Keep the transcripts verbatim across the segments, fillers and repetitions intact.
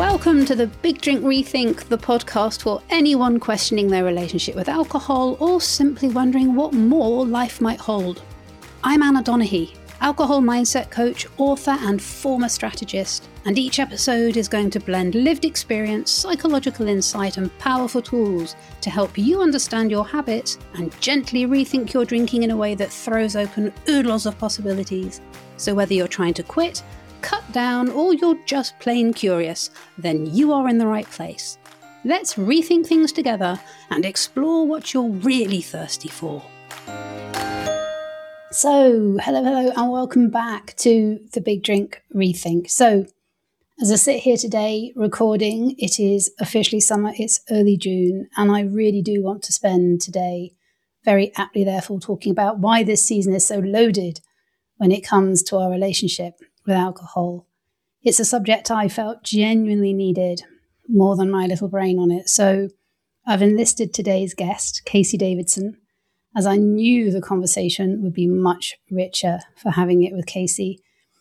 Welcome to the Big Drink Rethink, the podcast for anyone questioning their relationship with alcohol or simply wondering what more life might hold. I'm Anna Donaghy, alcohol mindset coach, author and former strategist, and each episode is going to blend lived experience, psychological insight and powerful tools to help you understand your habits and gently rethink your drinking in a way that throws open oodles of possibilities. So whether you're trying to quit, cut down, or you're just plain curious, then you are in the right place. Let's rethink things together and explore what you're really thirsty for. So, hello, hello, and welcome back to the Big Drink Rethink. So, as I sit here today recording, it is officially summer, it's early June, and I really do want to spend today very aptly, therefore, talking about why this season is so loaded when it comes to our relationship with alcohol. It's a subject I felt genuinely needed more than my little brain on it. So I've enlisted today's guest, Casey Davidson, as I knew the conversation would be much richer for having it with Casey.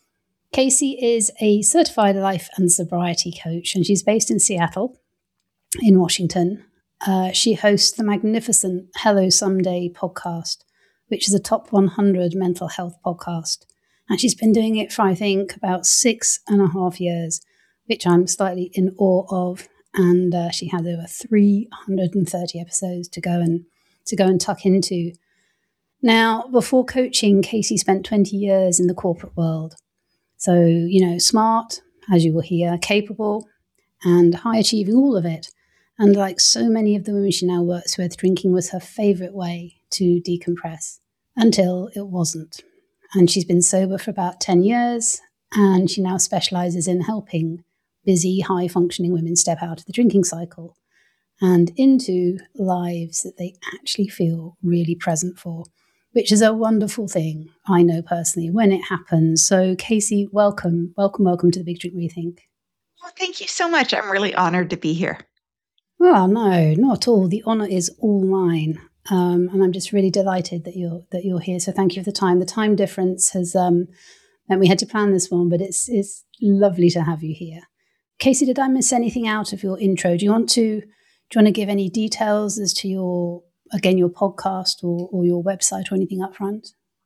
Casey is a certified life and sobriety coach, and she's based in Seattle, in Washington. Uh, she hosts the magnificent Hello Someday podcast, which is a top one hundred mental health podcast. And she's been doing it for, I think, about six and a half years, which I'm slightly in awe of. And uh, she has over three hundred thirty episodes to go and to go and tuck into. Now, before coaching, Casey spent twenty years in the corporate world. So, you know, smart, as you will hear, capable, and high achieving, all of it. And like so many of the women she now works with, drinking was her favorite way to decompress until it wasn't. And she's been sober for about ten years, and she now specializes in helping busy, high-functioning women step out of the drinking cycle and into lives that they actually feel really present for, which is a wonderful thing, I know personally, when it happens. So, Casey, welcome, welcome, welcome to the Big Drink Rethink. Well, thank you so much. I'm really honored to be here. Well, no, not at all. The honor is all mine. Um, and I'm just really delighted that you're that you're here. So thank you for the time. The time difference has um, meant we had to plan this one, but it's it's lovely to have you here. Casey, did I miss anything out of your intro? Do you want to do you want to give any details as to your again your podcast or or your website or anything up front?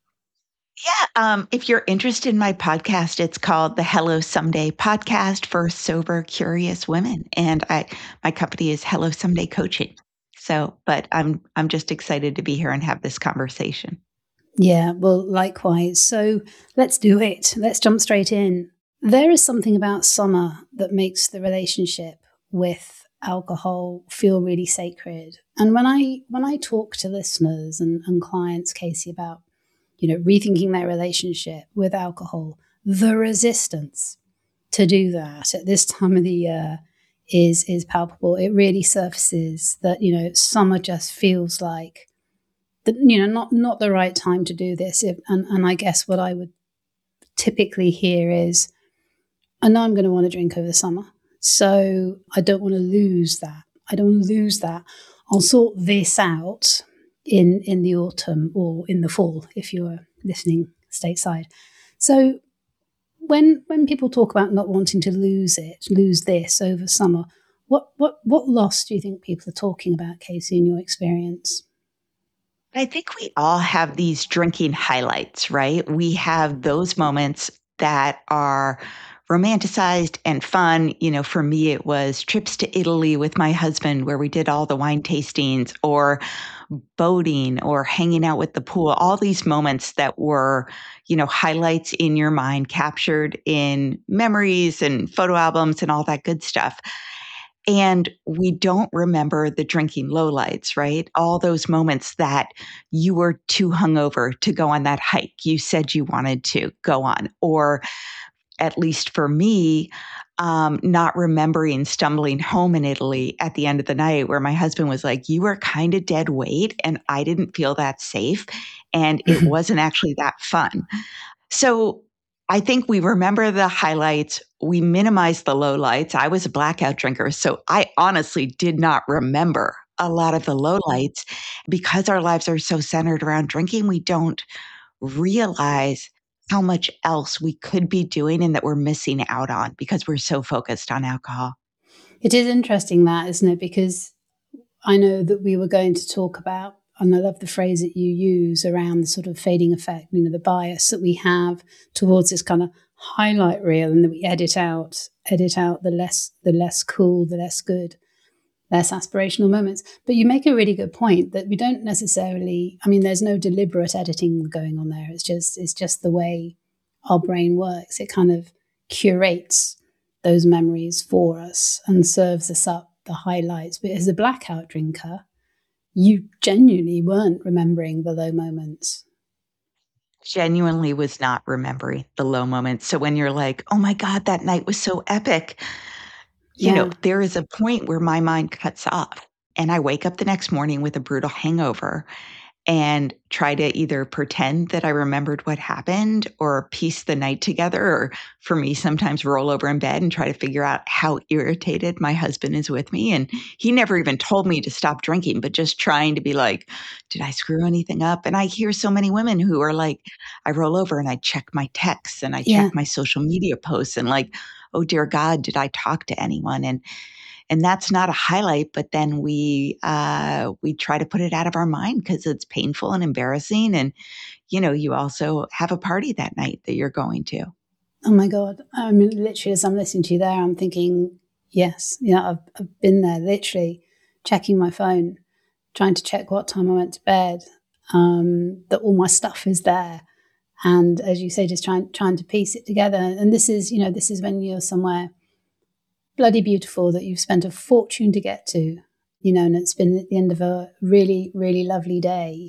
Yeah, um, if you're interested in my podcast, it's called the Hello Someday Podcast for Sober, Curious Women, and I my company is Hello Someday Coaching. So, but I'm I'm just excited to be here and have this conversation. Yeah, well, likewise. So let's do it. Let's jump straight in. There is something about summer that makes the relationship with alcohol feel really sacred. And when I when I talk to listeners and, and clients, Casey, about, you know, rethinking their relationship with alcohol, the resistance to do that at this time of the year is is palpable. It really surfaces that, you know, summer just feels like, the, you know, not not the right time to do this. If, and, and I guess what I would typically hear is, I know I'm going to want to drink over the summer, so I don't want to lose that. I don't want to lose that. I'll sort this out in in the autumn or in the fall if you're listening stateside. So When when people talk about not wanting to lose it, lose this over summer, what what what loss do you think people are talking about, Casey, in your experience? I think we all have these drinking highlights, right? We have those moments that are romanticized and fun. You know, for me, it was trips to Italy with my husband where we did all the wine tastings, or boating, or hanging out with the pool, all these moments that were, you know, highlights in your mind, captured in memories and photo albums and all that good stuff. And we don't remember the drinking lowlights, right? All those moments that you were too hungover to go on that hike you said you wanted to go on, or at least for me, um, not remembering stumbling home in Italy at the end of the night where my husband was like, you were kind of dead weight and I didn't feel that safe and it wasn't actually that fun. So I think we remember the highlights. We minimize the lowlights. I was a blackout drinker, so I honestly did not remember a lot of the lowlights. Because our lives are so centered around drinking, we don't realize how much else we could be doing and that we're missing out on because we're so focused on alcohol. It is interesting that, isn't it? Because I know that we were going to talk about, and I love the phrase that you use around the sort of fading effect, you know, the bias that we have towards this kind of highlight reel, and that we edit out, edit out the less, the less cool, the less good, less aspirational moments. But you make a really good point that we don't necessarily, I mean, there's no deliberate editing going on there. It's just, it's just the way our brain works. It kind of curates those memories for us and serves us up the highlights. But as a blackout drinker, you genuinely weren't remembering the low moments. Genuinely was not remembering the low moments. So when you're like, oh my God, that night was so epic, you Yeah. know, there is a point where my mind cuts off and I wake up the next morning with a brutal hangover and try to either pretend that I remembered what happened or piece the night together, or for me, sometimes roll over in bed and try to figure out how irritated my husband is with me. And he never even told me to stop drinking, but just trying to be like, did I screw anything up? And I hear so many women who are like, I roll over and I check my texts and I check Yeah. my social media posts and like, oh dear God, did I talk to anyone? And and that's not a highlight, but then we uh, we try to put it out of our mind because it's painful and embarrassing. And you know, you also have a party that night that you're going to. Oh my God. I mean, literally, as I'm listening to you there, I'm thinking, yes, yeah, I've, I've been there, literally checking my phone, trying to check what time I went to bed, um, that all my stuff is there. And as you say, just trying trying to piece it together. And this is, you know, this is when you're somewhere bloody beautiful that you've spent a fortune to get to, you know, and it's been at the end of a really, really lovely day.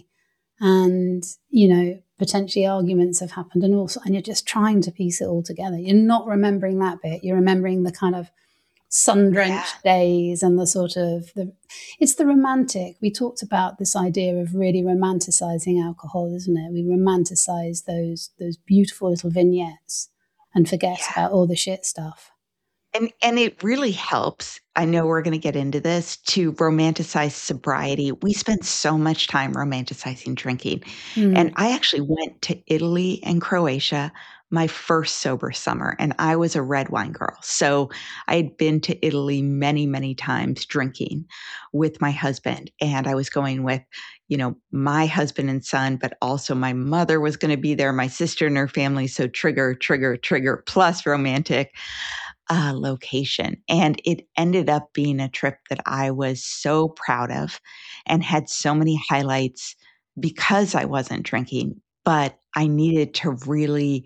And, you know, potentially arguments have happened and also, and you're just trying to piece it all together. You're not remembering that bit. You're remembering the kind of sun-drenched Yeah. days and the sort of, the, it's the romantic. We talked about this idea of really romanticizing alcohol, isn't it? We romanticize those, those beautiful little vignettes and forget Yeah. about all the shit stuff. And and it really helps. I know we're going to get into this to romanticize sobriety. We spend so much time romanticizing drinking. And Mm. I actually went to Italy and Croatia my first sober summer, and I was a red wine girl. So I had been to Italy many, many times drinking with my husband. And I was going with, you know, my husband and son, but also my mother was going to be there, my sister and her family. So trigger, trigger, trigger, plus romantic uh, location. And it ended up being a trip that I was so proud of and had so many highlights because I wasn't drinking, but I needed to really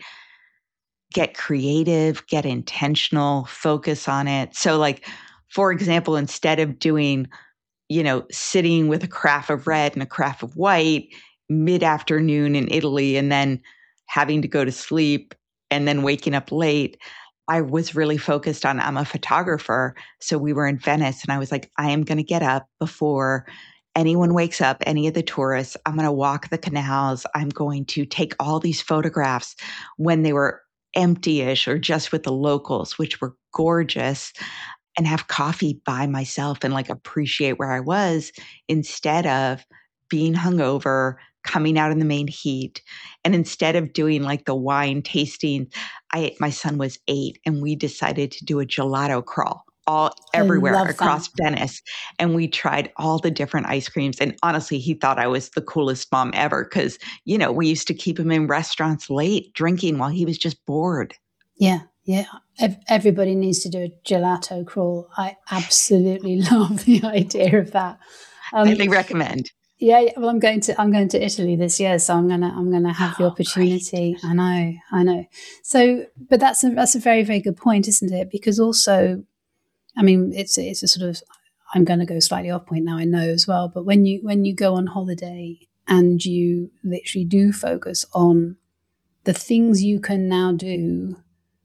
get creative, get intentional, focus on it. So, like, for example, instead of doing, you know, sitting with a carafe of red and a carafe of white mid afternoon in Italy and then having to go to sleep and then waking up late, I was really focused on, I'm a photographer. So we were in Venice and I was like, I am going to get up before anyone wakes up, any of the tourists. I'm going to walk the canals. I'm going to take all these photographs when they were empty-ish or just with the locals, which were gorgeous, and have coffee by myself and like appreciate where I was instead of being hungover, coming out in the main heat. And instead of doing like the wine tasting, I my son was eight and we decided to do a gelato crawl all I everywhere love that. across Venice. And we tried all the different ice creams. And honestly, he thought I was the coolest mom ever because, you know, we used to keep him in restaurants late drinking while he was just bored. Yeah, yeah. Everybody needs to do a gelato crawl. I absolutely love the idea of that. Um, Highly recommend. yeah, yeah, well, I'm going to I'm going to Italy this year, so I'm gonna I'm gonna have the Oh, great. opportunity. I know, I know. So, but that's a that's a very very good point, isn't it? Because also, I mean, it's it's a sort of, I'm going to go slightly off point now, I know as well. But when you when you go on holiday and you literally do focus on the things you can now do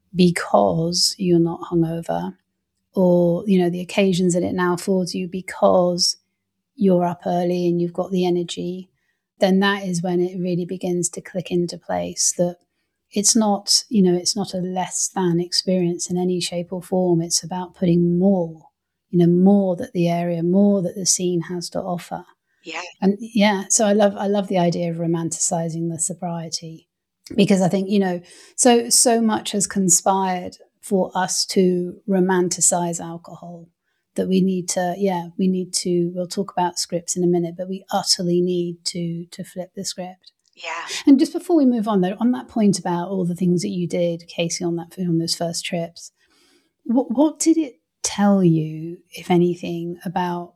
because you're not hungover, or you know the occasions that it now affords you because you're up early and you've got the energy, then that is when it really begins to click into place that it's not, you know, it's not a less than experience in any shape or form. It's about putting more, you know, more that the area, more that the scene has to offer. Yeah. And yeah, so I love I love the idea of romanticizing the sobriety, because I think, you know, so so much has conspired for us to romanticize alcohol. that we need to, yeah, we need to, we'll talk about scripts in a minute, but we utterly need to to flip the script. Yeah. And just before we move on, though, on that point about all the things that you did, Casey, on that on those first trips, what, what did it tell you, if anything, about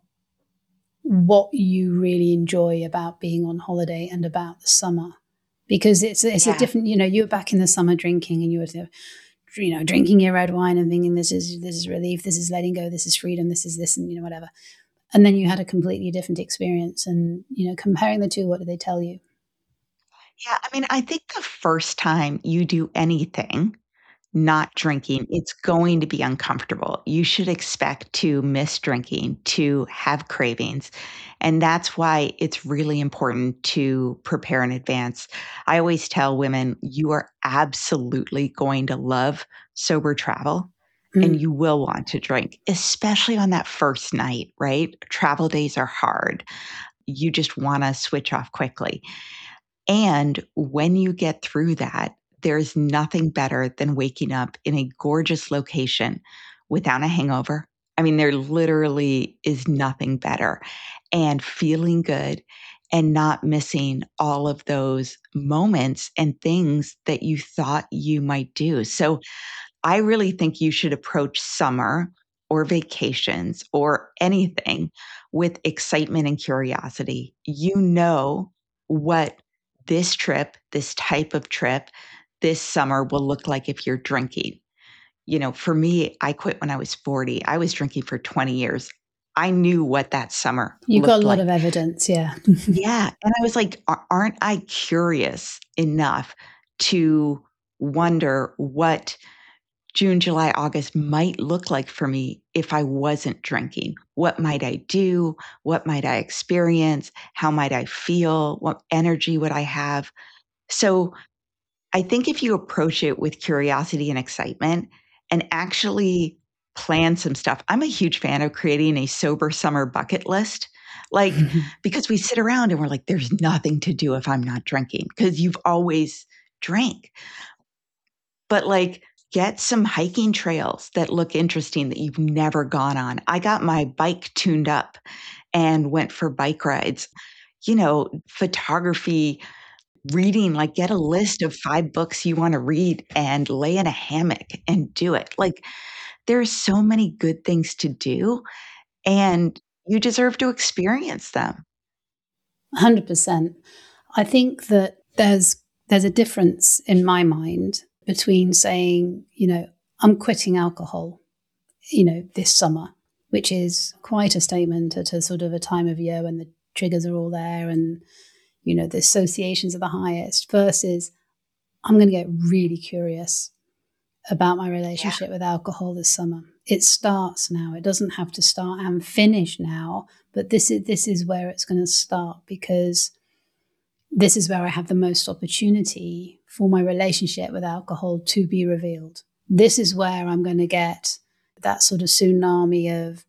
what you really enjoy about being on holiday and about the summer? Because it's it's Yeah. a different, you know, you were back in the summer drinking and you were, you know, drinking your red wine and thinking this is this is relief, this is letting go, this is freedom, this is this, and you know, whatever. And then you had a completely different experience. And, you know, comparing the two, what did they tell you? Yeah, I mean, I think the first time you do anything not drinking, it's going to be uncomfortable. You should expect to miss drinking, to have cravings. And that's why it's really important to prepare in advance. I always tell women, you are absolutely going to love sober travel and Mm. you will want to drink, especially on that first night, right? Travel days are hard. You just want to switch off quickly. And when you get through that, there's nothing better than waking up in a gorgeous location without a hangover. I mean, there literally is nothing better. And feeling good and not missing all of those moments and things that you thought you might do. So I really think you should approach summer or vacations or anything with excitement and curiosity. You know what this trip, this type of trip, this summer will look like if you're drinking. You know, for me, I quit when I was forty. I was drinking for twenty years. I knew what that summer You've got a looked lot like. of evidence, yeah. Yeah. And I was like, "A- aren't I curious enough to wonder what June, July, August might look like for me if I wasn't drinking? What might I do? What might I experience? How might I feel? What energy would I have?" So I think if you approach it with curiosity and excitement and actually plan some stuff, I'm a huge fan of creating a sober summer bucket list. Like, because we sit around and we're like, there's nothing to do if I'm not drinking, because you've always drank. But like, get some hiking trails that look interesting that you've never gone on. I got my bike tuned up and went for bike rides. You know, photography, reading, like get a list of five books you want to read and lay in a hammock and do it. Like there's so many good things to do and you deserve to experience them. one hundred percent. I think that there's there's a difference in my mind between saying, you know, I'm quitting alcohol, you know, this summer, which is quite a statement at a sort of a time of year when the triggers are all there and, you know, the associations are the highest, versus I'm going to get really curious about my Yeah. relationship with alcohol this summer. It starts now. It doesn't have to start and finish now, but this is this is where it's going to start, because this is where I have the most opportunity for my relationship with alcohol to be revealed. This is where I'm going to get that sort of tsunami of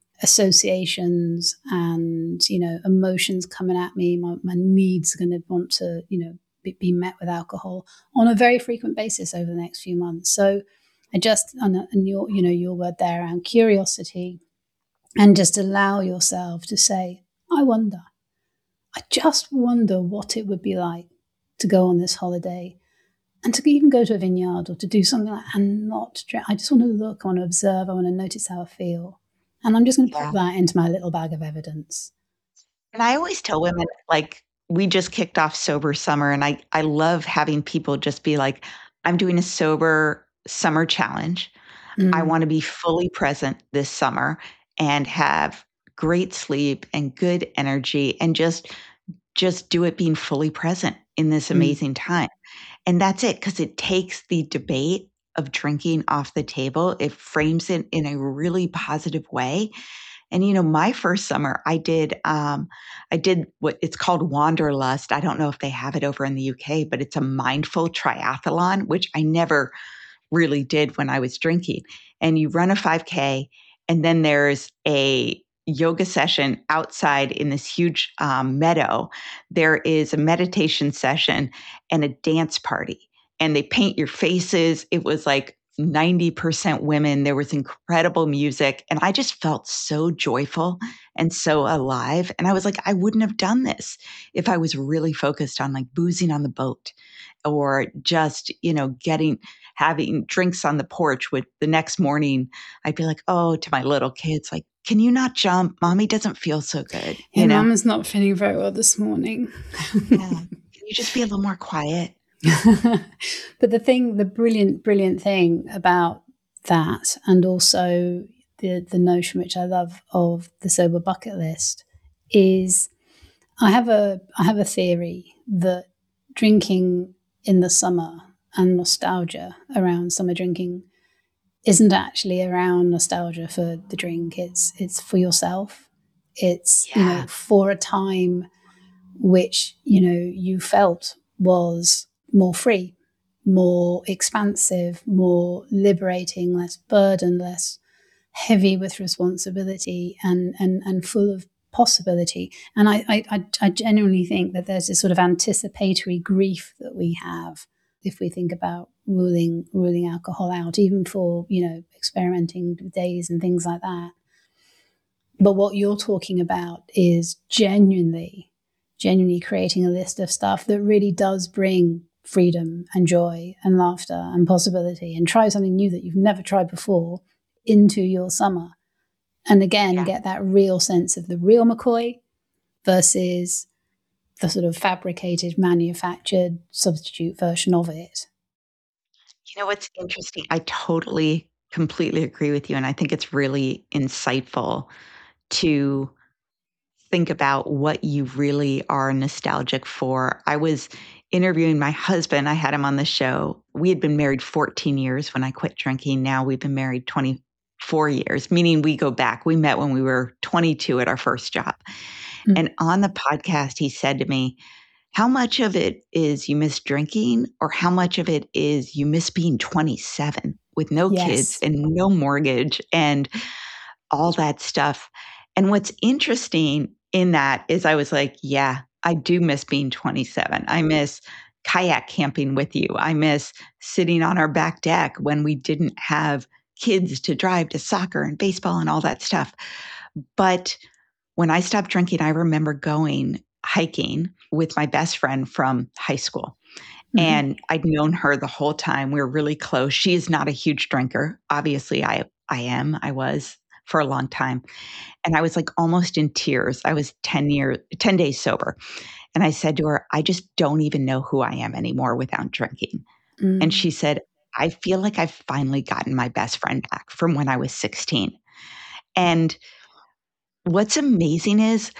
associations and, you know, emotions coming at me. My, my needs are going to want to, you know, be, be met with alcohol on a very frequent basis over the next few months. So I just, and your, you know, your word there around curiosity, and just allow yourself to say, I wonder, I just wonder what it would be like to go on this holiday and to even go to a vineyard or to do something like that and not drink. I just want to look, I want to observe, I want to notice how I feel. And I'm just going to pop Yeah. that into my little bag of evidence. And I always tell women, like, we just kicked off sober summer, and I, I love having people just be like, I'm doing a sober summer challenge. I Mm, want to be fully present this summer and have great sleep and good energy and just just do it being fully present in this mm, amazing time. And that's it, because it takes the debate of drinking off the table. It frames it in a really positive way. And you know, my first summer, I did um, I did what it's called Wanderlust. I don't know if they have it over in the U K, but it's a mindful triathlon, which I never really did when I was drinking. And you run a five K, and then there's a yoga session outside in this huge um, meadow. There is a meditation session and a dance party, and they paint your faces. It was like ninety percent women. There was incredible music. And I just felt so joyful and so alive. And I was like, I wouldn't have done this if I was really focused on like boozing on the boat or just, you know, getting, having drinks on the porch with the next morning. I'd be like, oh, to my little kids, like, can you not jump? Mommy doesn't feel so good. Yeah, You know, Mama's not feeling very well this morning. yeah. Can you just be a little more quiet? But the thing, the brilliant, brilliant thing about that, and also the the notion which I love of the sober bucket list, is I have a I have a theory that drinking in the summer and nostalgia around summer drinking isn't actually around nostalgia for the drink. It's it's for yourself. It's, you know, Yeah. for a time which, you know, you felt was more free, more expansive, more liberating, less burden, less heavy with responsibility, and and and full of possibility. And I I, I genuinely think that there's this sort of anticipatory grief that we have if we think about ruling ruling alcohol out, even for, you know, experimenting with days and things like that. But what you're talking about is genuinely, genuinely creating a list of stuff that really does bring freedom and joy and laughter and possibility, and try something new that you've never tried before into your summer. And again, Yeah. get that real sense of the real McCoy versus the sort of fabricated, manufactured substitute version of it. You know what's interesting? I totally, completely agree with you. And I think it's really insightful to think about what you really are nostalgic for. I was interviewing my husband. I had him on the show. We had been married fourteen years when I quit drinking. Now we've been married twenty-four years, meaning we go back. We met when we were twenty-two at our first job. Mm. And on the podcast, he said to me, how much of it is you miss drinking, or how much of it is you miss being twenty-seven with no kids Yes. and no mortgage and all that stuff? And what's interesting in that is I was like, yeah, I do miss being twenty-seven. I miss kayak camping with you. I miss sitting on our back deck when we didn't have kids to drive to soccer and baseball and all that stuff. But when I stopped drinking, I remember going hiking with my best friend from high school. Mhm. And I'd known her the whole time. We were really close. She is not a huge drinker. Obviously, I I am. I was for a long time. And I was like almost in tears. I was ten years, ten days sober. And I said to her, I just don't even know who I am anymore without drinking. And Mm. she said, I feel like I've finally gotten my best friend back from when I was sixteen. And what's amazing is,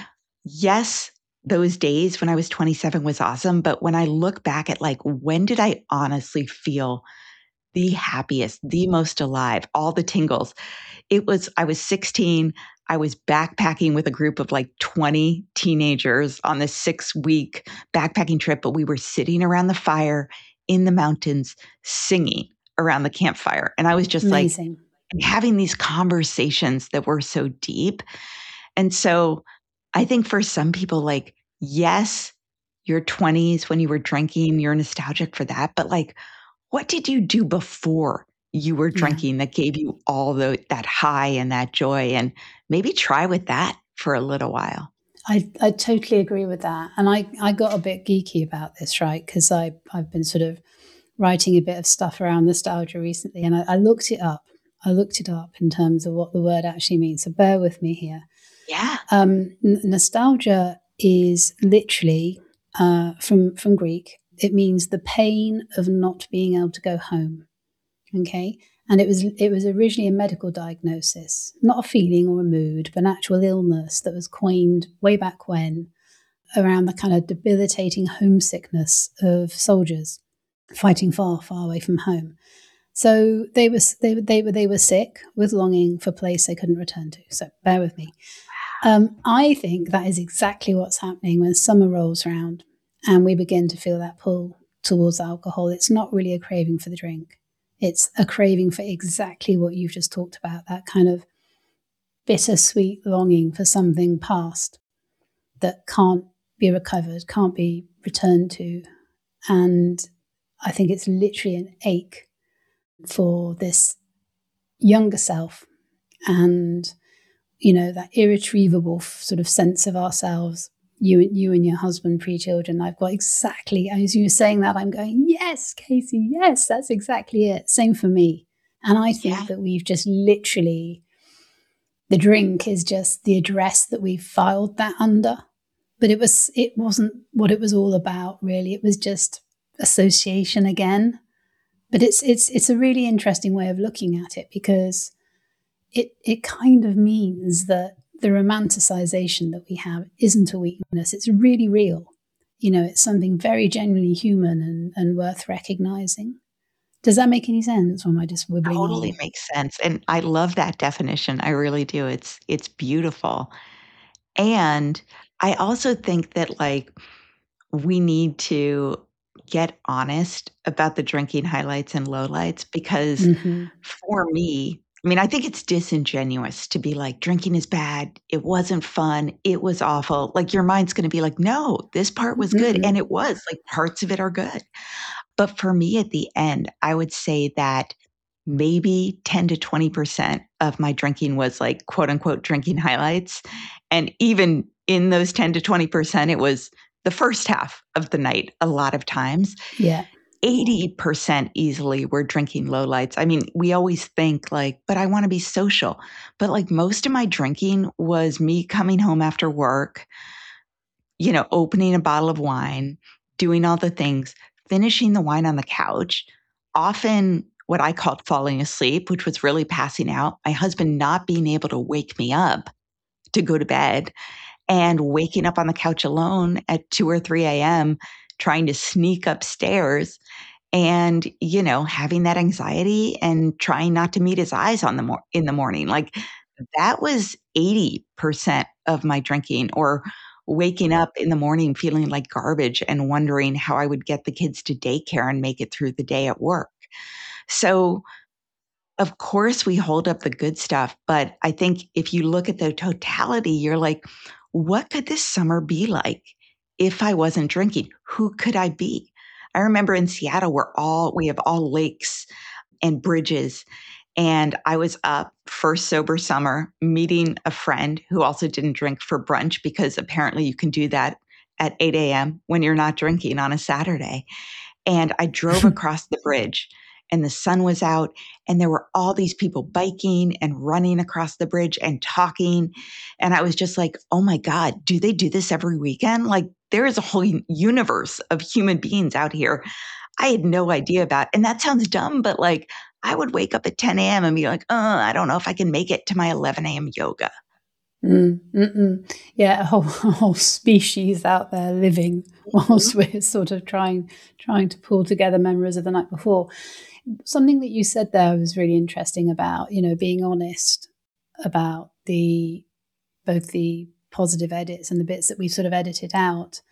yes, those days when I was twenty-seven was awesome. But when I look back at like, when did I honestly feel the happiest, the most alive, all the tingles? It was, I was sixteen. I was backpacking with a group of like twenty teenagers on this six week backpacking trip, but we were sitting around the fire in the mountains singing around the campfire. And I was just like Amazing. having these conversations that were so deep. And so I think for some people, like, yes, your twenties when you were drinking, you're nostalgic for that. But like, what did you do before you were Yeah. drinking that gave you all the, that high and that joy? And maybe try with that for a little while. I, I totally agree with that. And I, I got a bit geeky about this, right? Because I I've been sort of writing a bit of stuff around nostalgia recently, and I, I looked it up. I looked it up in terms of what the word actually means. So bear with me here. Yeah. Um, n- nostalgia is literally uh, from from Greek. It means the pain of not being able to go home. Okay, and it was it was originally a medical diagnosis, not a feeling or a mood, but an actual illness that was coined way back when around the kind of debilitating homesickness of soldiers fighting far, far away from home. So they were they they were they were sick with longing for a place they couldn't return to. So bear with me. Um, I think that is exactly what's happening when summer rolls around and we begin to feel that pull towards alcohol. It's not really a craving for the drink. It's a craving for exactly what you've just talked about, that kind of bittersweet longing for something past that can't be recovered, can't be returned to. And I think it's literally an ache for this younger self and, you know, that irretrievable sort of sense of ourselves, you, you and your husband pre-children. I've got exactly, as you were saying that, I'm going, yes, Casey, yes, that's exactly it. Same for me. And I think Yeah. that we've just literally, the drink is just the address that we filed that under. But it was, it wasn't what it was all about, really. It was just association again. But it's it's it's a really interesting way of looking at it, because it it kind of means that the romanticization that we have isn't a weakness. It's really real. You know, it's something very genuinely human and, and worth recognizing. Does that make any sense, or am I just wibbling Totally on? makes sense, and I love that definition, I really do, it's it's beautiful, and I also think that, like, we need to get honest about the drinking highlights and lowlights because Mm-hmm. for me, I mean, I think it's disingenuous to be like, "Drinking is bad. It wasn't fun. It was awful." Like, your mind's gonna be like, "No, this part was good," Mm-mm. and it was, like, parts of it are good. But for me, at the end, I would say that maybe ten to twenty percent of my drinking was, like, quote, unquote, "drinking highlights," and even in those ten to twenty percent, it was the first half of the night a lot of times. Yeah. eighty percent easily were drinking lowlights. I mean, we always think like, "But I wanna be social." But, like, most of my drinking was me coming home after work, you know, opening a bottle of wine, doing all the things, finishing the wine on the couch, often what I called falling asleep, which was really passing out, my husband not being able to wake me up to go to bed, and waking up on the couch alone at two or three a m, trying to sneak upstairs and, you know, having that anxiety and trying not to meet his eyes on the mor in the morning. Like, that was eighty percent of my drinking, or waking up in the morning feeling like garbage and wondering how I would get the kids to daycare and make it through the day at work. So, of course, we hold up the good stuff, but I think if you look at the totality, you're like, "What could this summer be like if I wasn't drinking? Who could I be?" I remember in Seattle, we're all we have all lakes and bridges, and I was up first sober summer meeting a friend who also didn't drink for brunch because apparently you can do that at eight a m when you're not drinking on a Saturday. And I drove across the bridge and the sun was out and there were all these people biking and running across the bridge and talking. And I was just like, "Oh my God, do they do this every weekend?" Like, there is a whole u- universe of human beings out here I had no idea about. And that sounds dumb, but like, I would wake up at ten a m and be like, "Uh, I don't know if I can make it to my eleven a m yoga." Mm, mm-mm. Yeah, a whole, a whole species out there living Mhm. whilst we're sort of trying trying to pull together memories of the night before. Something that you said there was really interesting about, you know, being honest about the both the positive edits and the bits that we've sort of edited out.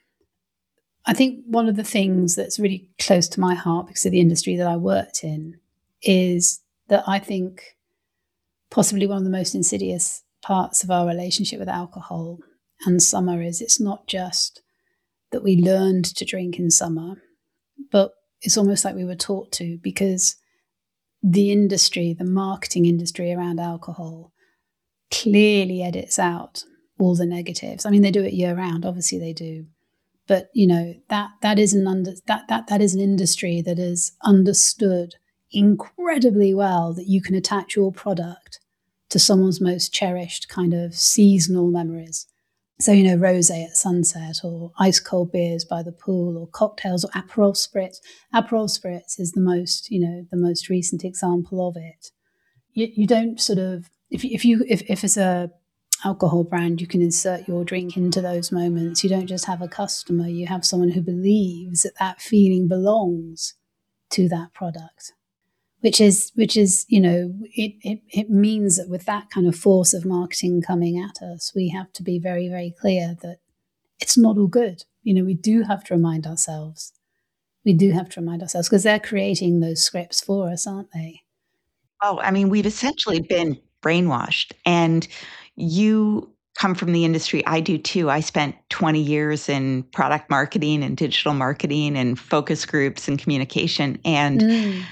I think one of the things that's really close to my heart because of the industry that I worked in is that I think possibly one of the most insidious parts of our relationship with alcohol and summer is it's not just that we learned to drink in summer, but it's almost like we were taught to, because the industry, the marketing industry around alcohol, clearly edits out all the negatives. I mean, they do it year round, obviously they do. But you know, that that is an under that that that is an industry that is understood incredibly well, that you can attach your product to someone's most cherished kind of seasonal memories. So, you know, rosé at sunset, or ice cold beers by the pool, or cocktails, or Aperol spritz. Aperol spritz is the most, you know, the most recent example of it. You, you don't sort of, if if you if, if it's a alcohol brand, you can insert your drink into those moments. You don't just have a customer, you have someone who believes that that feeling belongs to that product, which is which is you know, it, it it means that with that kind of force of marketing coming at us, we have to be very, very clear that it's not all good. You know, we do have to remind ourselves. We do have to remind ourselves, because they're creating those scripts for us, aren't they? Oh, I mean, we've essentially been brainwashed, and you come from the industry, I do too. I spent twenty years in product marketing and digital marketing and focus groups and communication, and Mm.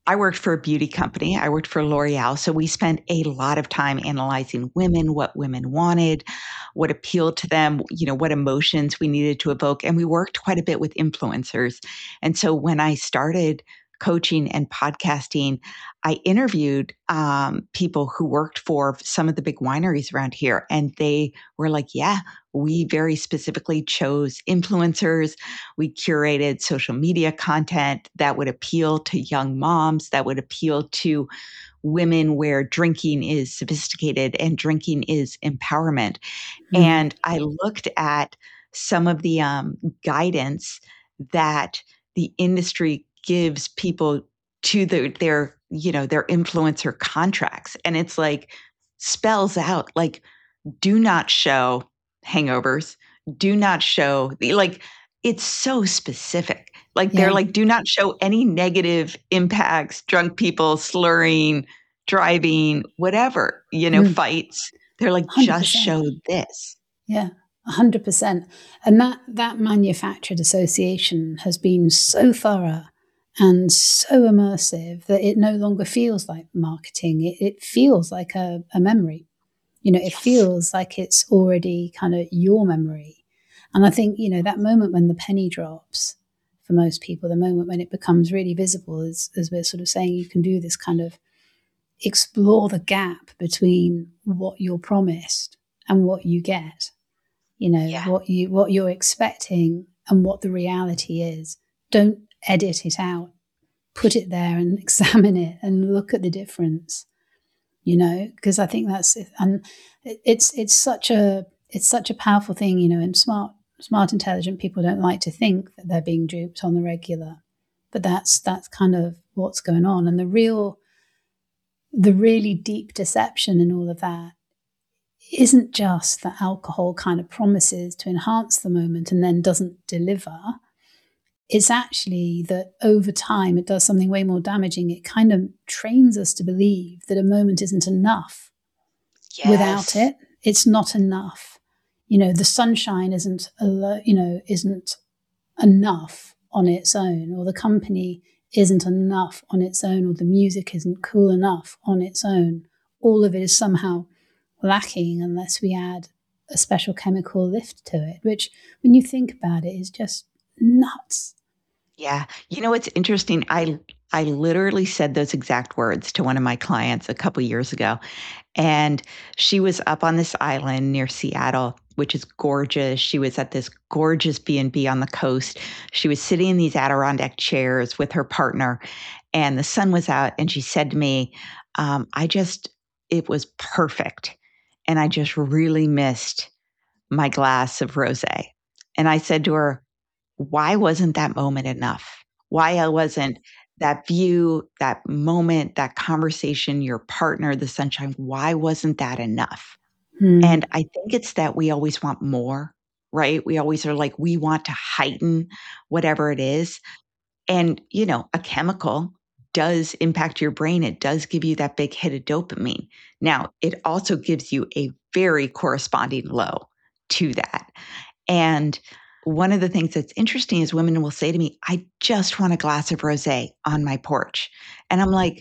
I worked for a beauty company. I worked for L'Oreal. So we spent a lot of time analyzing women, what women wanted, what appealed to them, you know, what emotions we needed to evoke. And we worked quite a bit with influencers. And so when I started coaching and podcasting, I interviewed um, people who worked for some of the big wineries around here. And they were like, yeah, we very specifically chose influencers. We curated social media content that would appeal to young moms, that would appeal to women where drinking is sophisticated and drinking is empowerment. Mm. And I looked at some of the um, guidance that the industry gives people to their, their, you know, their influencer contracts. And it's like spells out like, do not show hangovers, do not show like, it's so specific. Like Yeah. they're like, do not show any negative impacts, drunk people slurring, driving, whatever, you know, Mm. fights. They're like, one hundred just percent. show this. Yeah, one hundred percent. And that, that manufactured association has been so thorough and so immersive that it no longer feels like marketing. It, it feels like a, a memory. You know, it Yes. feels like it's already kind of your memory. And I think, you know, that moment when the penny drops for most people, the moment when it becomes really visible is, as we're sort of saying, you can do this kind of explore the gap between what you're promised and what you get. You know, Yeah. what you what you're expecting and what the reality is. Don't edit it out. Put it there and examine it and look at the difference. You know, because I think that's and it's it's such a it's such a powerful thing. You know, and smart smart intelligent people don't like to think that they're being duped on the regular, but that's that's kind of what's going on. And the real the really deep deception in all of that isn't just that alcohol kind of promises to enhance the moment and then doesn't deliver. It's actually that over time it does something way more damaging. It kind of trains us to believe that a moment isn't enough. Yes. Without it, it's not enough. You know, the sunshine isn't, you know, isn't enough on its own, or the company isn't enough on its own, or the music isn't cool enough on its own. All of it is somehow lacking unless we add a special chemical lift to it, which when you think about it is just nuts. Yeah. You know, it's interesting. I I literally said those exact words to one of my clients a couple years ago. And she was up on this island near Seattle, which is gorgeous. She was at this gorgeous B and B on the coast. She was sitting in these Adirondack chairs with her partner, and the sun was out. And she said to me, um, I just, it was perfect. And I just really missed my glass of rosé. And I said to her, why wasn't that moment enough? Why wasn't that view, that moment, that conversation, your partner, the sunshine, why wasn't that enough? Hmm. And I think it's that we always want more, right? We always are like, we want to heighten whatever it is. And, you know, a chemical does impact your brain. It does give you that big hit of dopamine. Now, it also gives you a very corresponding low to that. And one of the things that's interesting is women will say to me, I just want a glass of rosé on my porch. And I'm like,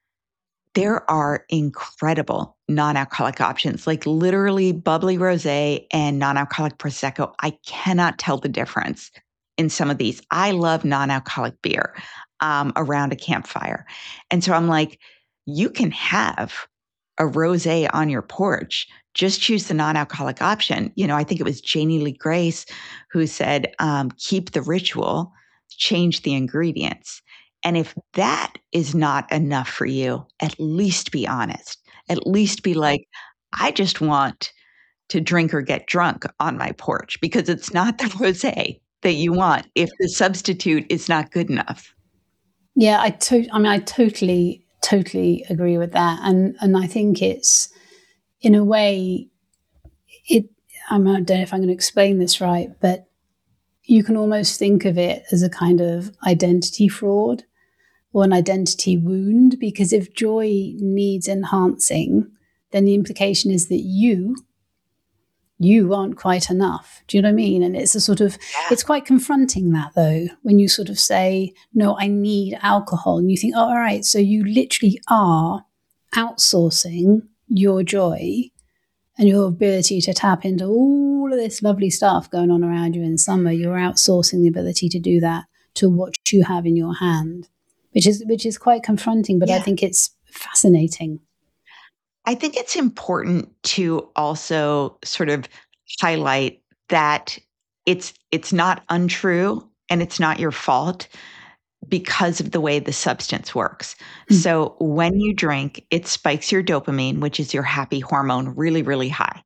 there are incredible non-alcoholic options, like literally bubbly rosé and non-alcoholic Prosecco. I cannot tell the difference in some of these. I love non-alcoholic beer um, around a campfire. And so I'm like, you can have a rosé on your porch. Just choose the non-alcoholic option. You know, I think it was Janie Lee Grace who said, um, keep the ritual, change the ingredients. And if that is not enough for you, at least be honest. At least be like, I just want to drink or get drunk on my porch, because it's not the rosé that you want if the substitute is not good enough. Yeah, I to- I mean, I totally, totally agree with that. And and I think it's, in a way, it, I, mean, I don't know if I'm going to explain this right, but you can almost think of it as a kind of identity fraud or an identity wound, because if joy needs enhancing, then the implication is that you you aren't quite enough. Do you know what I mean? And it's a sort of, Yeah. it's quite confronting that though, when you sort of say, no, I need alcohol. And you think, oh, all right, so you literally are outsourcing your joy and your ability to tap into all of this lovely stuff going on around you in summer. You're outsourcing the ability to do that to what you have in your hand, which is, which is quite confronting, but Yeah. I think it's fascinating. I think it's important to also sort of highlight that it's it's not untrue and it's not your fault because of the way the substance works. Mm. So when you drink, it spikes your dopamine, which is your happy hormone, really, really high.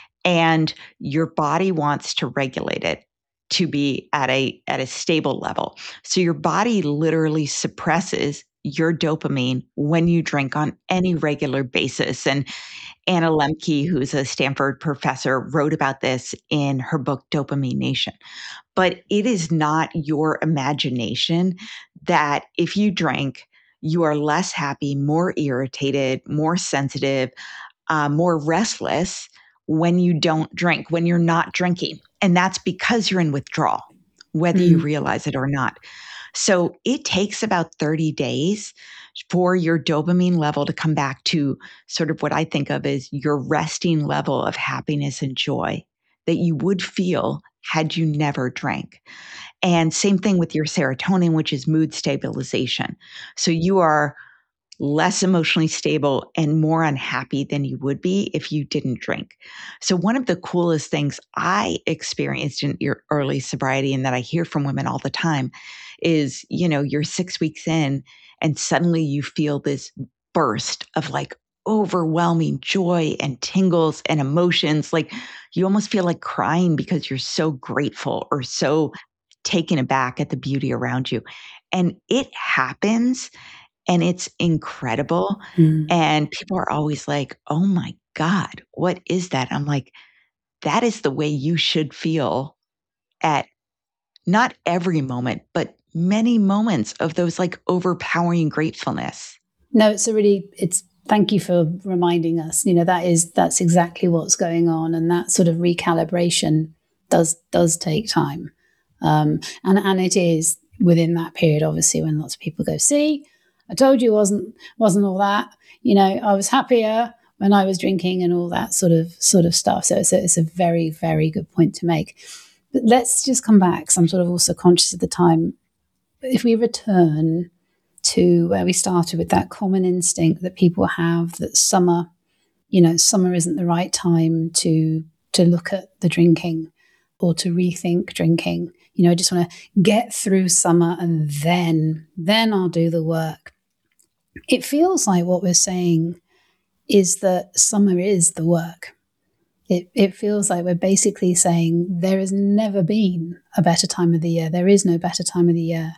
And your body wants to regulate it to be at a at a stable level. So your body literally suppresses your dopamine when you drink on any regular basis. And Anna Lembke, who's a Stanford professor, wrote about this in her book, Dopamine Nation. But it is not your imagination that if you drink, you are less happy, more irritated, more sensitive, uh, more restless when you don't drink, when you're not drinking. And that's because you're in withdrawal, whether you Mm. realize it or not. So it takes about thirty days for your dopamine level to come back to sort of what I think of as your resting level of happiness and joy that you would feel had you never drank. And same thing with your serotonin, which is mood stabilization. So you are less emotionally stable and more unhappy than you would be if you didn't drink. So one of the coolest things I experienced in your early sobriety and that I hear from women all the time is, you know, you're six weeks in and suddenly you feel this burst of like overwhelming joy and tingles and emotions. Like you almost feel like crying because you're so grateful or so taken aback at the beauty around you. And it happens and it's incredible. Mm. And people are always like, oh my God, what is that? I'm like, that is the way you should feel at not every moment, but many moments of those like overpowering gratefulness. No, it's a really, it's, thank you for reminding us, you know, that is, that's exactly what's going on. And that sort of recalibration does, does take time. Um, and, and it is within that period, obviously, when lots of people go, see, I told you it wasn't, wasn't all that, you know, I was happier when I was drinking and all that sort of, sort of stuff. So it's a, it's a very, very good point to make. But let's just come back, because I'm sort of also conscious of the time. If we return to where we started with that common instinct that people have that summer, you know, summer isn't the right time to to look at the drinking or to rethink drinking. You know, I just want to get through summer and then, then I'll do the work. It feels like what we're saying is that summer is the work. It, it feels like we're basically saying there has never been a better time of the year. There is no better time of the year,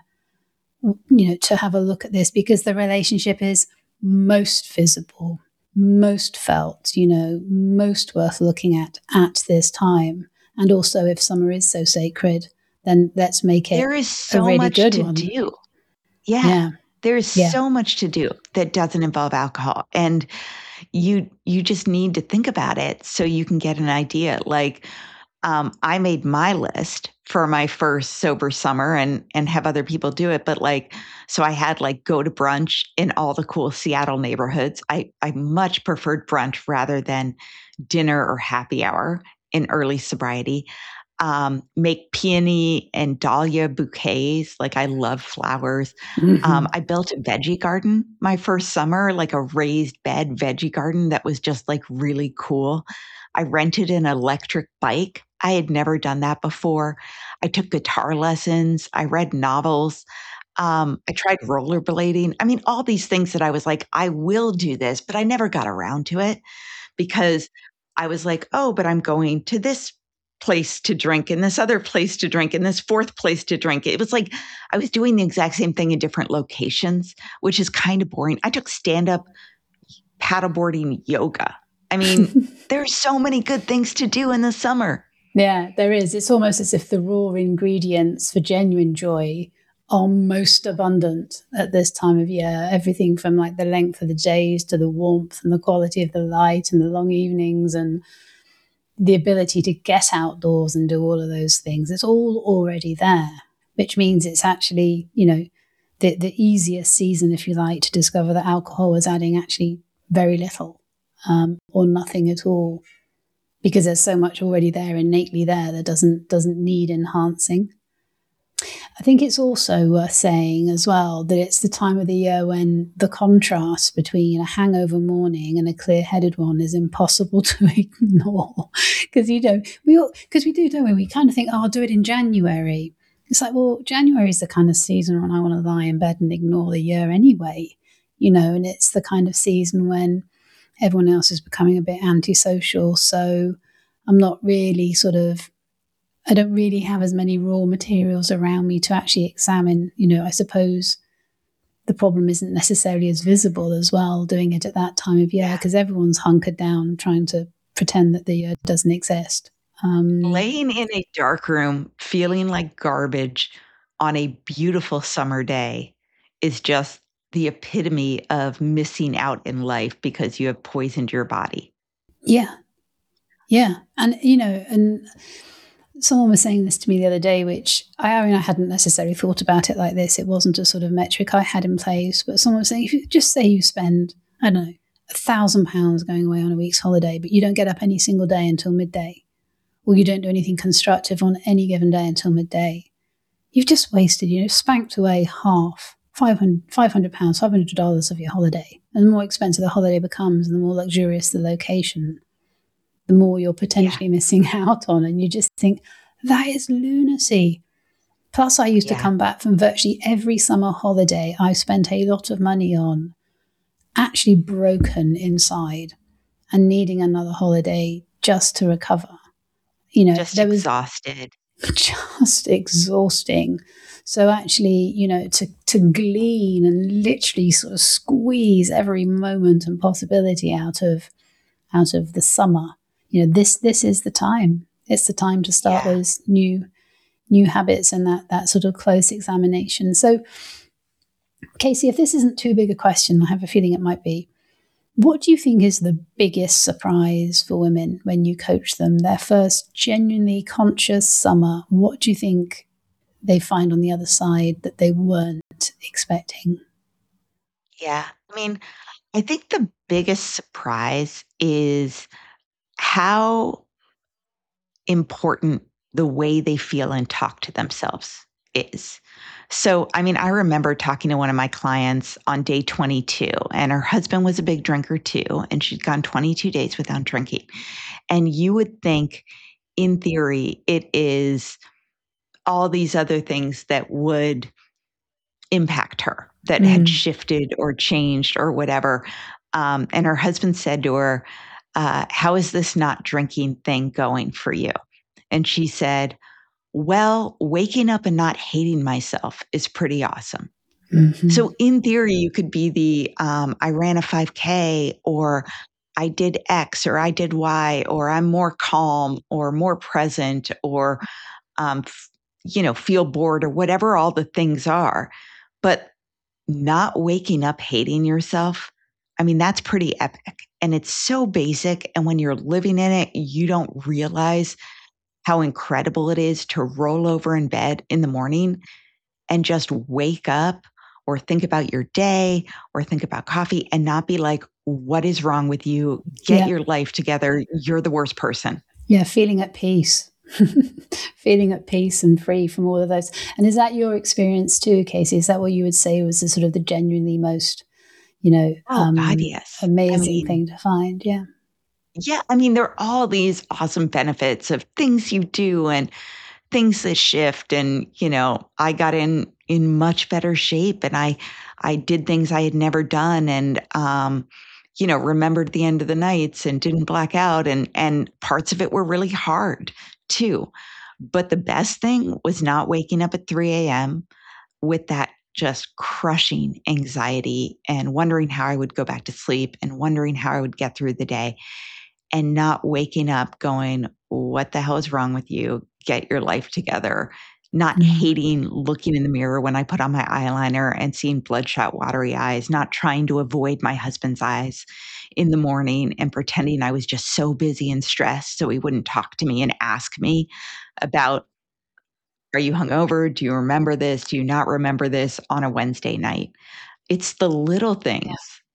you know, to have a look at this, because the relationship is most visible, most felt, you know, most worth looking at at this time. And also, if summer is so sacred, then let's make it There is a so really much good to one. do. Yeah. Yeah. There is Yeah. so much to do that doesn't involve alcohol. And you you just need to think about it so you can get an idea. Like um, I made my list for my first sober summer and and have other people do it. But like, so I had like go to brunch in all the cool Seattle neighborhoods. I, I much preferred brunch rather than dinner or happy hour in early sobriety. Um, make peony and dahlia bouquets. Like I love flowers. Mm-hmm. Um, I built a veggie garden my first summer, like a raised bed veggie garden that was just like really cool. I rented an electric bike. I had never done that before. I took guitar lessons. I read novels. Um, I tried rollerblading. I mean, all these things that I was like, I will do this, but I never got around to it because I was like, oh, but I'm going to this place to drink and this other place to drink and this fourth place to drink. It was like I was doing the exact same thing in different locations, which is kind of boring. I took stand-up paddleboarding yoga. I mean, there's so many good things to do in the summer. Yeah, there is. It's almost as if the raw ingredients for genuine joy are most abundant at this time of year. Everything from like the length of the days to the warmth and the quality of the light and the long evenings and the ability to get outdoors and do all of those things, it's all already there, which means it's actually, you know, the, the easiest season, if you like, to discover that alcohol is adding actually very little um, or nothing at all, because there's so much already there, innately there, that doesn't doesn't need enhancing. I think it's also worth saying as well that it's the time of the year when the contrast between a hangover morning and a clear-headed one is impossible to ignore. Because, you know, we all, because we do, don't we? We kind of think, oh, I'll do it in January. It's like, well, January is the kind of season when I want to lie in bed and ignore the year anyway, you know, and it's the kind of season when everyone else is becoming a bit antisocial. So I'm not really sort of, I don't really have as many raw materials around me to actually examine. You know, I suppose the problem isn't necessarily as visible as well doing it at that time of year, because everyone's hunkered down trying to pretend that the year doesn't exist. Um, Laying in a dark room, feeling like garbage on a beautiful summer day is just the epitome of missing out in life because you have poisoned your body. Yeah. Yeah. And, you know, and someone was saying this to me the other day, which I, I mean, I hadn't necessarily thought about it like this. It wasn't a sort of metric I had in place, but someone was saying, if you just say you spend, I don't know, a thousand pounds going away on a week's holiday, but you don't get up any single day until midday, or you don't do anything constructive on any given day until midday, you've just wasted, you know, spanked away half, five hundred pounds, five hundred dollars of your holiday. And the more expensive the holiday becomes and the more luxurious the location, the more you're potentially yeah. missing out on. And you just think, that is lunacy. Plus, I used yeah. to come back from virtually every summer holiday I spent a lot of money on, actually broken inside and needing another holiday just to recover. You know, just there was exhausted. Just exhausting. So actually, you know, to, to glean and literally sort of squeeze every moment and possibility out of out of the summer, you know, this this is the time. It's the time to start yeah. those new new habits and that that sort of close examination. So, Casey, if this isn't too big a question, I have a feeling it might be. What do you think is the biggest surprise for women when you coach them? Their first genuinely conscious summer. What do you think they find on the other side that they weren't expecting? Yeah, I mean, I think the biggest surprise is how important the way they feel and talk to themselves is. So, I mean, I remember talking to one of my clients on day twenty-two, and her husband was a big drinker too, and she'd gone twenty-two days without drinking. And you would think, in theory, it is all these other things that would impact her, that mm. had shifted or changed or whatever. Um, and her husband said to her, uh, how is this not drinking thing going for you? And she said, well, waking up and not hating myself is pretty awesome. Mm-hmm. So in theory, you could be the, um, I ran a five K, or I did X, or I did Y, or I'm more calm or more present, or, um, f- you know, feel bored, or whatever all the things are. But not waking up hating yourself, I mean, that's pretty epic. And it's so basic. And when you're living in it, you don't realize how incredible it is to roll over in bed in the morning and just wake up, or think about your day, or think about coffee, and not be like, what is wrong with you? Get yeah. your life together. You're the worst person. Yeah, feeling at peace. Feeling at peace and free from all of those. And is that your experience too, Casey? Is that what you would say was the sort of the genuinely most, you know, oh, um, God, yes. amazing I mean, thing to find? Yeah. Yeah. I mean, there are all these awesome benefits of things you do and things that shift. And, you know, I got in, in much better shape, and I, I did things I had never done, and, um, you know, remembered the end of the nights and didn't black out. And, and parts of it were really hard too. But the best thing was not waking up at three a.m. with that just crushing anxiety and wondering how I would go back to sleep and wondering how I would get through the day, and not waking up going, what the hell is wrong with you? Get your life together. not Mm. hating looking in the mirror when I put on my eyeliner and seeing bloodshot, watery eyes, not trying to avoid my husband's eyes in the morning and pretending I was just so busy and stressed so he wouldn't talk to me and ask me about, are you hungover? Do you remember this? Do you not remember this on a Wednesday night? It's the little things.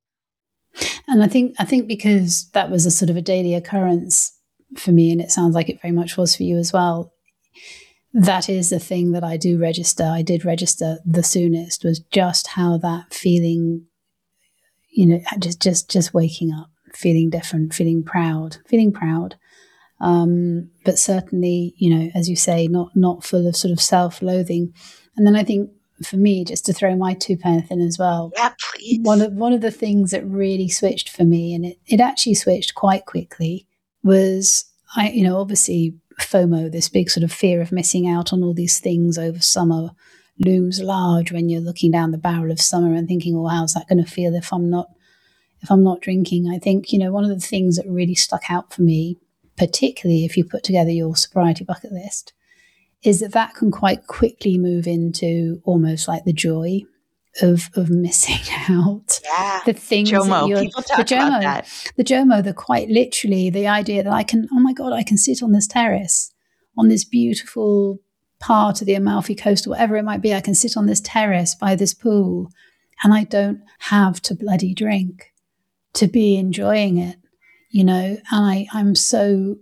And I think I think because that was a sort of a daily occurrence for me, and it sounds like it very much was for you as well, that is the thing that I do register. I did register the soonest, was just how that feeling, you know, just just just waking up, feeling different, feeling proud, feeling proud. Um, but certainly, you know, as you say, not not full of sort of self-loathing. And then I think for me, just to throw my two pence in as well, Yeah, please. one of one of the things that really switched for me, and it, it actually switched quite quickly, was I, you know, obviously FOMO, this big sort of fear of missing out on all these things over summer, looms large when you're looking down the barrel of summer and thinking, well, how's that going to feel if I'm not if I'm not drinking? I think, you know, one of the things that really stuck out for me, particularly if you put together your sobriety bucket list, is that that can quite quickly move into almost like the joy of of missing out. Yeah. The things JOMO. that you're, People talk the JOMO, about that. The JOMO, the quite literally the idea that I can, oh my God, I can sit on this terrace, on this beautiful part of the Amalfi Coast or whatever it might be. I can sit on this terrace by this pool and I don't have to bloody drink to be enjoying it, you know, and I, I'm so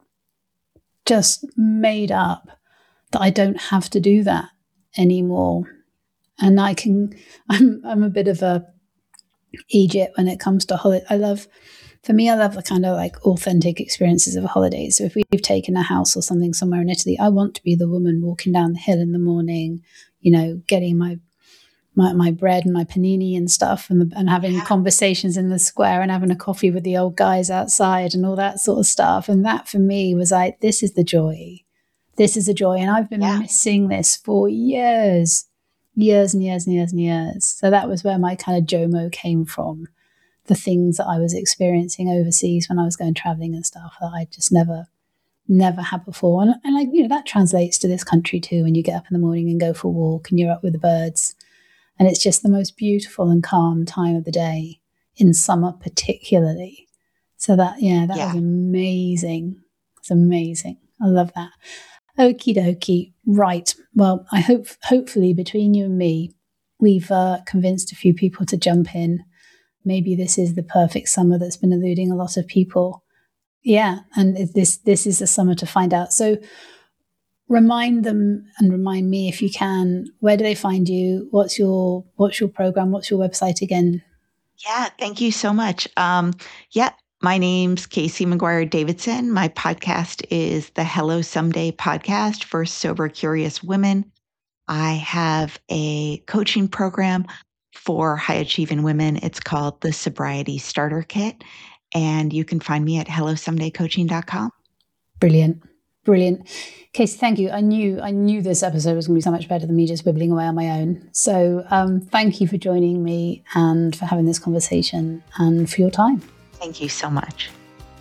just made up that I don't have to do that anymore. And I can, I'm, I'm a bit of a Egypt when it comes to holiday. I love, for me, I love the kind of like authentic experiences of holidays. So if we've taken a house or something somewhere in Italy, I want to be the woman walking down the hill in the morning, you know, getting my my, my bread and my panini and stuff, and, the, and having Yeah. conversations in the square and having a coffee with the old guys outside and all that sort of stuff. And that for me was like, this is the joy. This is a joy. And I've been Yeah. missing this for years, years and years and years and years. So that was where my kind of JOMO came from. The things that I was experiencing overseas when I was going traveling and stuff that I just never, never had before. And, and like, you know, that translates to this country too. When you get up in the morning and go for a walk and you're up with the birds, and it's just the most beautiful and calm time of the day in summer, particularly. So that, yeah, that Yeah. was amazing. It's amazing. I love that. Okie dokie. Right. Well, I hope, hopefully between you and me, we've uh, convinced a few people to jump in. Maybe this is the perfect summer that's been eluding a lot of people. Yeah. And this, this is the summer to find out. So remind them and remind me if you can, where do they find you? What's your, what's your program? What's your website again? Yeah, thank you so much. Um, yeah, my name's Casey McGuire Davidson. My podcast is the Hello Someday podcast for sober, curious women. I have a coaching program for high achieving women. It's called the Sobriety Starter Kit, and you can find me at hello someday coaching dot com. Brilliant. Brilliant. Casey, thank you. I knew I knew this episode was going to be so much better than me just wibbling away on my own. So um, thank you for joining me and for having this conversation and for your time. Thank you so much.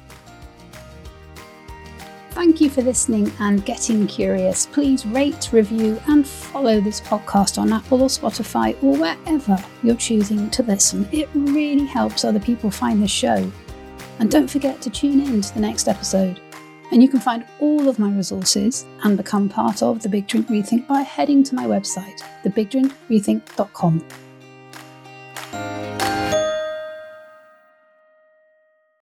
Thank you for listening and getting curious. Please rate, review, and follow this podcast on Apple or Spotify or wherever you're choosing to listen. It really helps other people find the show. And don't forget to tune in to the next episode. And you can find all of my resources and become part of The Big Drink Rethink by heading to my website, the big drink rethink dot com.